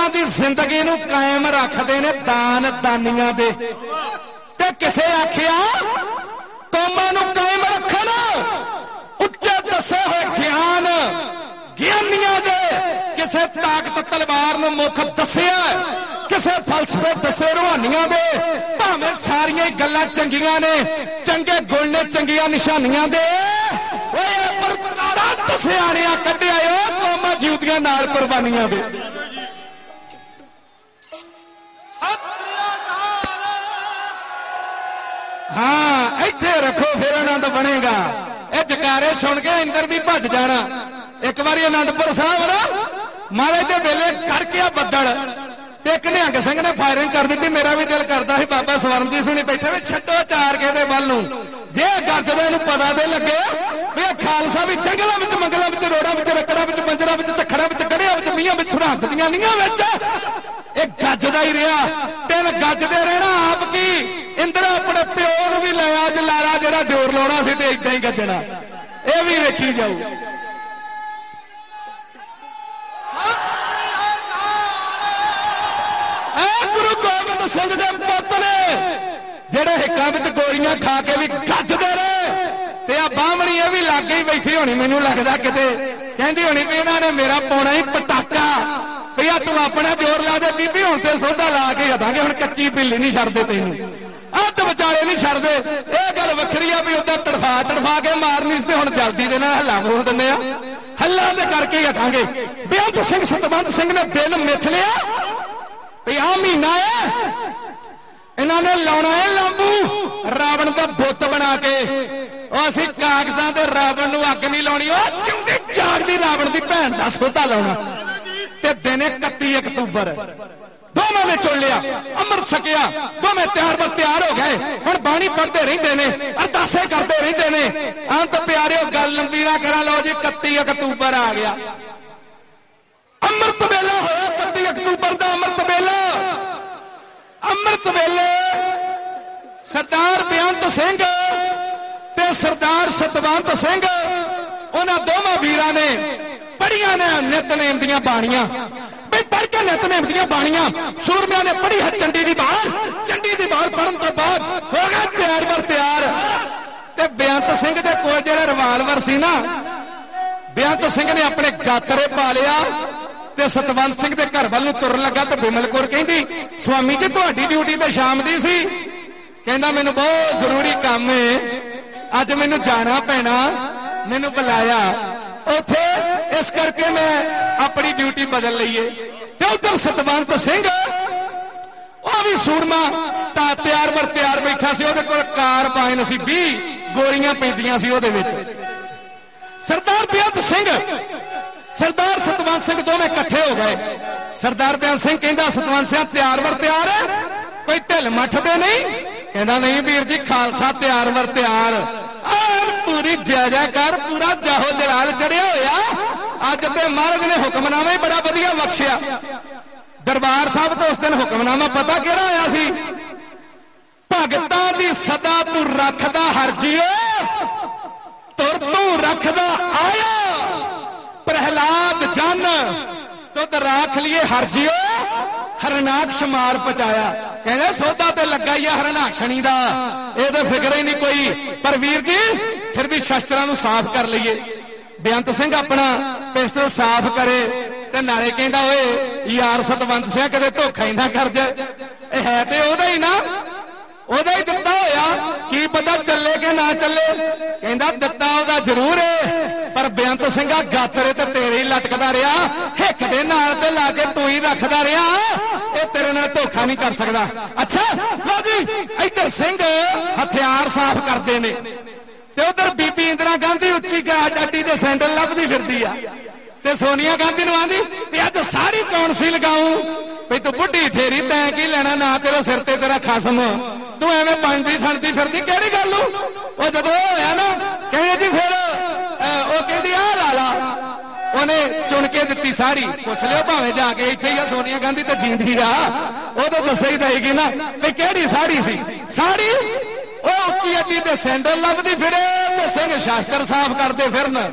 कौमां दी जिंदगी नूं कायम रखदे ने दान दानियां दे। ते किसे आखिया कौमां नूं कायम रखण उच्चे दसे होए ज्ञान ज्ञानियां दे। किसे ताकत तलवार नूं मुख दसिया, किसे फलसफे दसे रूहानियां दे। भावें सारियां गल्लां चंगियां ने, चंगे गुण ने, चंगियां निशानियां दे। पर दस सियाणियां कढिया कौमां जीवदियां नाल कुर्बानियां दे। हाँ इत्थे रखो फिर आनंद बनेगा। ये जकारे सुन के इंदर भी भज जाना। एक बारी आनंदपुर साहब ना महाराज दे वेले करके बदल ते एक निहंग सिंह ने फायरिंग कर दी। मेरा भी दिल करता है बाबा स्वरणजीत सुनी बैठे भी छड्डो चार के दे वल नूं जे गरजदा नूं पता दे लगे भी खालसा भी जंगलों में मंगलों में रोड़ा में रकड़ा में बंजरा में झखड़ा में गड़िया में मीहां में सरहद दियां नीहां में एक गजदा ही रहा। तीन गजदे रहना आप की इंदर अपने प्यो नूं भी लाया लारा जरा जोर लाउणा सी ते इदां ही गजना। यह भी वेखी जाऊ। गुरु गोबिंद सिंह दे पुत्त ने जेड़े हिक्कां विच गोलियां खा के भी गजदे रहे ते आ बाहमणी भी लागे ही बैठी होनी। मैनूं लगदा किते कहंदी होनी भी इन्हां ने मेरा पाउणा ही पटाका भैया तू अपना जोर ला दे बीबी हुण ते सोधा ला के हटांगे। हुण कच्ची पिल्ली नहीं छड्डदे तैनूं अत विचाले नहीं छड्डदे। यह गल वखरी आ भी उदा तड़फा के मारनी सी ते हुण जल्दी दे नाल हल्ला बोल दिंदे आ। हल्ला ते करके ही हटांगे। बेअंत सिंह सतवंत सिंह ने दिल मिथ लिया भी आ महीना है इन्हां ने लाउणा है लांबू रावण का बुत बना के। असीं कागजां ते रावण नूं अग नहीं लाउणी, जिउंदी जागदी रावण दी भैण दा सोधा लाउणा। ते दिन 31 अक्तूबर दोवें ने चुन लिया, अमृत छकिया, दोवें तैयार बर तैयार हो गए। हुण बाणी पढ़ते रहिंदे ने, अरदासे करते रहिंदे ने। अंत प्यारे गल लंबी ना करा लो जी 31 अक्तूबर आ गया। अमृत वेला होया 31 अक्तूबर का अमृत वेला। अमृत वेले सरदार बेअंत सिंह ते सरदार सतवंत सिंह उन्हां दोवां वीरां ने पढ़ियां ने नितनेम दीयां बाणियां। भाई पढ़ के नितनेम दीयां बाणियां सूरमियां ने पढ़ी है चंडी दी बाल। चंडी दी बाल पढ़न तो बाद हो गया तैयार बर तैयार। ते बेअंत सिंह दे कोल जिहड़ा रिवाल्वर सी ना, बेअंत सिंह ने अपने गातरे पा लिया ते सतवंत सिंह दे घर वाल नूं तुरन लगा। ते बिमल कौर कहंदी स्वामी जी तुहाडी ड्यूटी ते शाम दी सी। कहंदा मैनूं बहुत जरूरी काम है, अज मैनूं जाना पैना, मैनूं बुलाया उथे, इस करके मैं अपनी ड्यूटी बदल लईए। ते उधर सतवंत सिंह वह भी सूरमा तैयार बर तैयार बैठा सी। उहदे कोल कारबाइन सी, 20 गोलियां पैंदियां सी उहदे विच। सरदार बेअंत सिंह सरदार सतवंत सिंह दोवें इकट्ठे हो गए। सरदार बेअंत सिंह कहंदा सतवंत सिंह तैयार बर तैयार है, कोई ढिल मठ दे नहीं। कहंदा नहीं वीर जी खालसा तैयार बर तैयार। पूरी जयजयकार पूरा जाहो जलाल चढ़िया होया। अज ते महाराज ने हुक्मनामा ही बड़ा वधिया बख्शिया। दरबार साहब तो उस दिन हुक्मनामा पता किहड़ा होया सी? भगतां दी सदा तू रखदा हरजियो तुर तू रखदा आया। प्रहलाद जन तुद राख लिए हरजियो हरनाक्ष मार पचाया। कहने सौदा ते लगा ही हरनाक्षणी दा, ये तो फिक्र ही नहीं कोई। पर वीर जी फिर भी शस्त्रां नूं साफ कर लईए। बेअंत सिंह अपना पिस्टल साफ करे ते नाले कहंदा ओए यार सतवंत सिंह कदे धोखा ही ना कर जाए। है ते ओहदा ही ना, ओहदा ही दित्ता होया, की पता चले कि ना चले। कहंदा दित्ता ओहदा जरूर है, पर बेअंत सिंघा गातरे ते तेरे ही लटकदा रहा, हिक दे नाल ते ला के तू ही रखदा रहा। ये तेरे नाल धोखा नहीं कर सकदा। अच्छा लो जी इधर सिंह हथियार साफ करते ने ते उधर बीबी इंदिरा गांधी उच्ची गाड़ी दे सैंडल लभदी फिरदी आ ते सोनिया गांधी नूं आंदी ते अज सारी कौंसिल गाऊं भी तू बुढ़ी ठेरी तैं की लेना, ना तेरे सिर ते तेरा खसम, तू एवें बनदी फणदी फिरदी किहड़ी गल। वो जदों होया ना कहंदे जी फिर वो कहंदी आ ला ला, उन्हें चुन के दित्ती साड़ी। पुछ लियो भावें जाके इत्थे ही आ, सोनिया गांधी तो जींदी आ, उदों दस्से ही जाएगी ना भी किहड़ी साड़ी सी। साड़ी वो उच्ची अड्डी ते सैंडल लभदी फिरे ते सिंह शास्त्र साफ करते फिरन।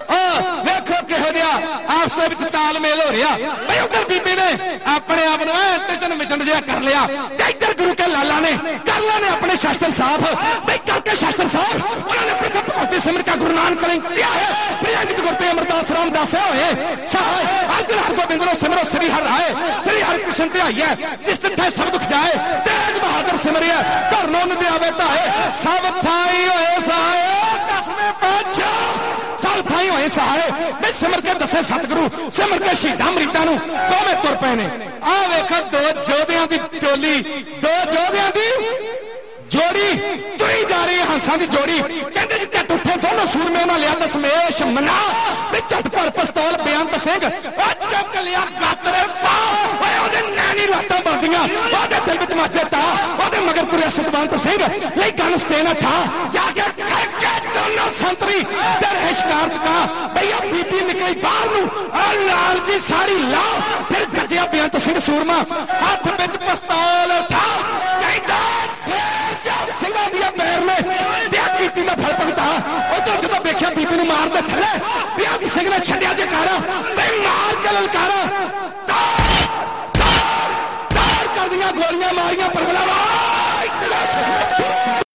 ਵੇਖੋ ਕਿਹੋ ਜਿਹਾ ਆਪਸ ਦੇ ਵਿੱਚ ਤਾਲਮੇਲ ਹੋ ਰਿਹਾ ਬਈ ਉਧਰ ਬੀਬੀ ਨੇ ਆਪਣੇ ਆਪ ਨੂੰ ਟਿਚਨ ਮਿਚਨ ਜਿਹਾ ਕਰ ਲਿਆ ਤੇ ਇੱਧਰ ਗੁਰੂ ਕੇ ਲਾਲਾ ਨੇ ਕਰ ਲੈਣੇ ਆਪਣੇ ਸ਼ਾਸਤਰ साफ बई करके शास्त्र साहब उन्होंने पृथक भक्ति सिमर का गुरु नानक ने किया है प्रियंकित गुरते अमरदास रामदास होए आज हर गोबिंद नो सिमरो श्री हर आए श्री हर कृष्ण ते आई है जिस दिन थे सब दुख जाए तेग बहादुर सिमरिया घर नो न आवे ताए सब थाई होए सहाय कसमे पाछा सब थाई होए सहाय बई सिमर के दसे सतगुरु सिमर के शहीदां मरीदां नु दोवें तुर पए ने आ वेख दो जोधियां दी टोली दो जोधियां दी जोड़ी तुरी जा रही है हंसा की जोड़ी कहते जी झट उठे दोनों सूरमे उन्हें लिया दशमेश मना झट पर पिस्तौल बेअंत सिंह चुक लिया गातरे नैनी लाटा बनदियां दिल विच मचदे ता मगर तुरे सतवंत सिंह नहीं गन स्टेन था जाके दोनों संतरी तेरे शिकारत का भैया बीबी निकली बाहर नू लाल जी साड़ी ला फिर गजिया बेअंत सिंह सूरमा हाथ विच पिस्तौल उठा सिंगा दिया पैर में कीती का फल भुगता उधर जो देखा बीबी नू मार दे थले बेअंत सिंह ने छड्या जकारा मार के ललकारा कर दिया गोलियां मारियां परगला